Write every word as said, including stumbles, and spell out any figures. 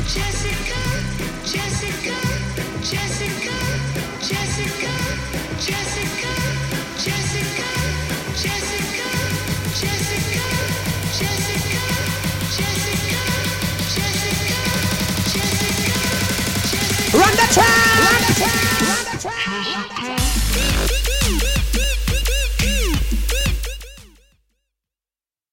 Jessica, Jessica, Jessica, Jessica, Jessica, Jessica, Jessica, Jessica, Jessica, Jessica, Jessica, Jessica, Jessica. Run the track! Run the track! Run the track!